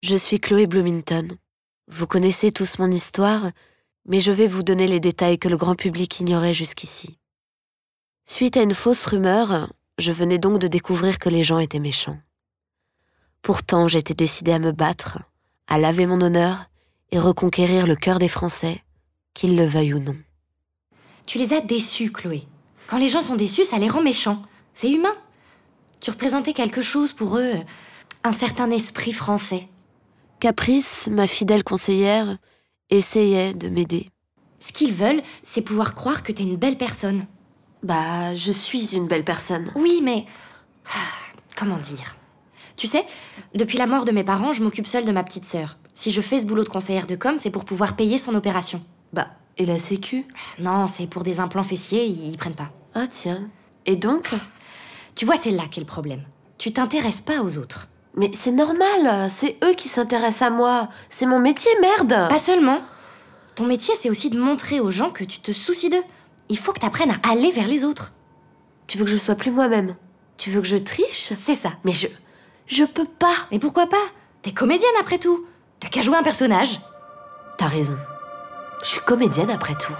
Je suis Chloé Bloomington. Vous connaissez tous mon histoire, mais je vais vous donner les détails que le grand public ignorait jusqu'ici. Suite à une fausse rumeur, je venais donc de découvrir que les gens étaient méchants. Pourtant, j'étais décidée à me battre, à laver mon honneur et reconquérir le cœur des Français, qu'ils le veuillent ou non. Tu les as déçus, Chloé. Quand les gens sont déçus, ça les rend méchants. C'est humain. Tu représentais quelque chose pour eux, un certain esprit français. Caprice, ma fidèle conseillère, essayait de m'aider. Ce qu'ils veulent, c'est pouvoir croire que t'es une belle personne. Bah, je suis une belle personne. Oui, mais... comment dire ? Tu sais, depuis la mort de mes parents, je m'occupe seule de ma petite sœur. Si je fais ce boulot de conseillère de com', c'est pour pouvoir payer son opération. Bah, et la sécu ? Non, c'est pour des implants fessiers, ils prennent pas. Ah tiens. Et donc ? Tu vois, c'est là qu'est le problème. Tu t'intéresses pas aux autres. Mais c'est normal, c'est eux qui s'intéressent à moi. C'est mon métier, merde. Pas seulement. Ton métier, c'est aussi de montrer aux gens que tu te soucies d'eux. Il faut que t'apprennes à aller vers les autres. Tu veux que je sois plus moi-même ? Tu veux que je triche ? C'est ça. Mais je peux pas. Mais pourquoi pas ? T'es comédienne après tout. T'as qu'à jouer un personnage. T'as raison. Je suis comédienne après tout.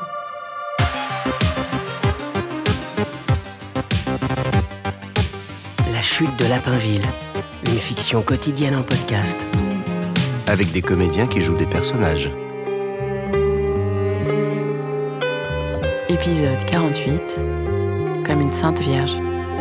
La chute de Lapinville, une fiction quotidienne en podcast. Avec des comédiens qui jouent des personnages. Épisode 48, comme une sainte vierge.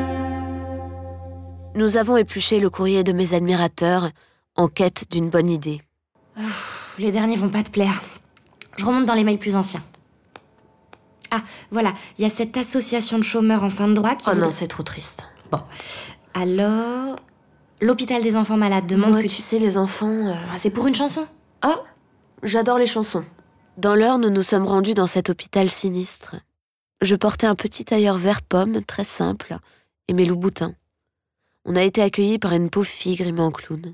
Nous avons épluché le courrier de mes admirateurs en quête d'une bonne idée. Les derniers vont pas te plaire. Je remonte dans les mails plus anciens. Ah, voilà, il y a cette association de chômeurs en fin de droit qui... Oh non, c'est trop triste. Bon, alors... L'hôpital des enfants malades demande Moi, que tu sais, les enfants... c'est pour une chanson. Ah, j'adore les chansons. Dans l'heure, nous nous sommes rendus dans cet hôpital sinistre. Je portais un petit tailleur vert pomme, très simple, et mes loups-boutins. On a été accueillis par une pauvre fille grimée en clown.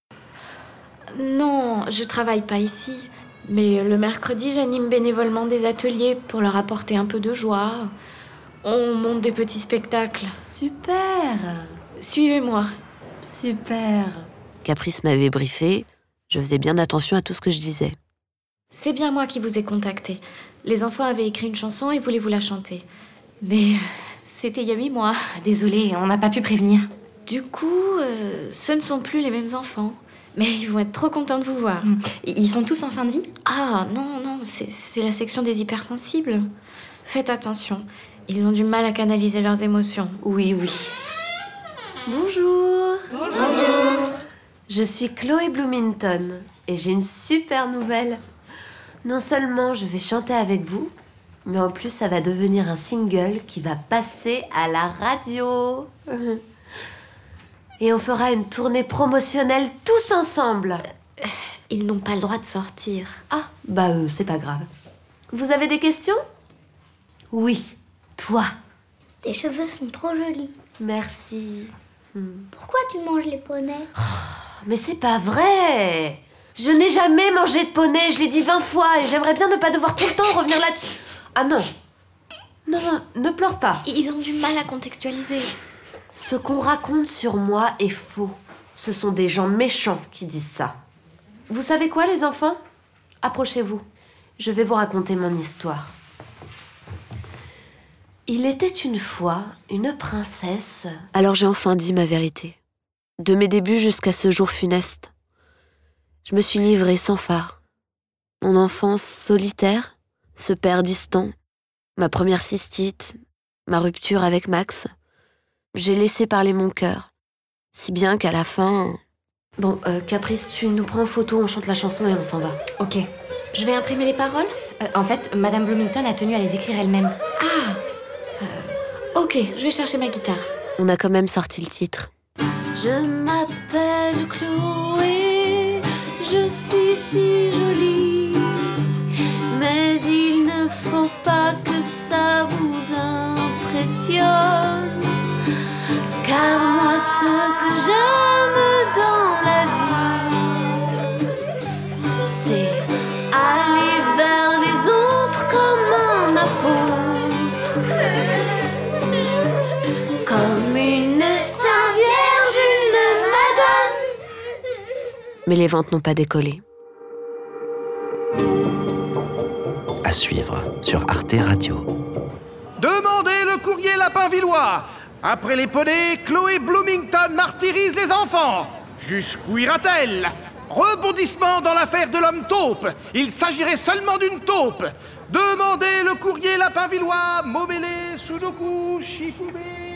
Non, je travaille pas ici. Mais le mercredi, j'anime bénévolement des ateliers pour leur apporter un peu de joie. On monte des petits spectacles. Super. Suivez-moi. Super. Caprice m'avait briefé. Je faisais bien attention à tout ce que je disais. C'est bien moi qui vous ai contacté. Les enfants avaient écrit une chanson et voulaient vous la chanter. Mais c'était il y a 8 mois. Désolée, on n'a pas pu prévenir. Du coup, ce ne sont plus les mêmes enfants. Mais ils vont être trop contents de vous voir. Ils sont tous en fin de vie ? Ah, non, c'est la section des hypersensibles. Faites attention, ils ont du mal à canaliser leurs émotions. Oui. Bonjour. Bonjour. Je suis Chloé Bloomington et j'ai une super nouvelle. Non seulement je vais chanter avec vous, mais en plus ça va devenir un single qui va passer à la radio. Et on fera une tournée promotionnelle tous ensemble. Ils n'ont pas le droit de sortir. Ah, c'est pas grave. Vous avez des questions ? Oui, toi. Tes cheveux sont trop jolis. Merci. Pourquoi tu manges les poneys ? Mais c'est pas vrai. Je n'ai jamais mangé de poney, je l'ai dit 20 fois et j'aimerais bien ne pas devoir tout le temps revenir là-dessus. Ah non. Non, ne pleure pas. Ils ont du mal à contextualiser. Ce qu'on raconte sur moi est faux. Ce sont des gens méchants qui disent ça. Vous savez quoi, les enfants ? Approchez-vous. Je vais vous raconter mon histoire. Il était une fois une princesse... Alors j'ai enfin dit ma vérité. De mes débuts jusqu'à ce jour funeste. Je me suis livrée sans phare. Mon enfance solitaire, ce père distant, ma première cystite, ma rupture avec Max... J'ai laissé parler mon cœur. Si bien qu'à la fin... Bon, Caprice, tu nous prends en photo, on chante la chanson et on s'en va. Ok. Je vais imprimer les paroles ? En fait, Madame Bloomington a tenu à les écrire elle-même. Ok, je vais chercher ma guitare. On a quand même sorti le titre. Je m'appelle Chloé, je suis si jolie. Mais il ne faut pas que ça vous impressionne. Car moi, ce que j'aime dans la vie, c'est aller vers les autres comme un apôtre, comme une sainte vierge, une madone. Mais les ventes n'ont pas décollé. À suivre sur Arte Radio. Demandez le courrier Lapinvillois. Après les poneys, Chloé Bloomington martyrise les enfants. Jusqu'où ira-t-elle? Rebondissement dans l'affaire de l'homme taupe. Il s'agirait seulement d'une taupe. Demandez le courrier Lapinvillois. Momélé, Sudoku, Shifumi.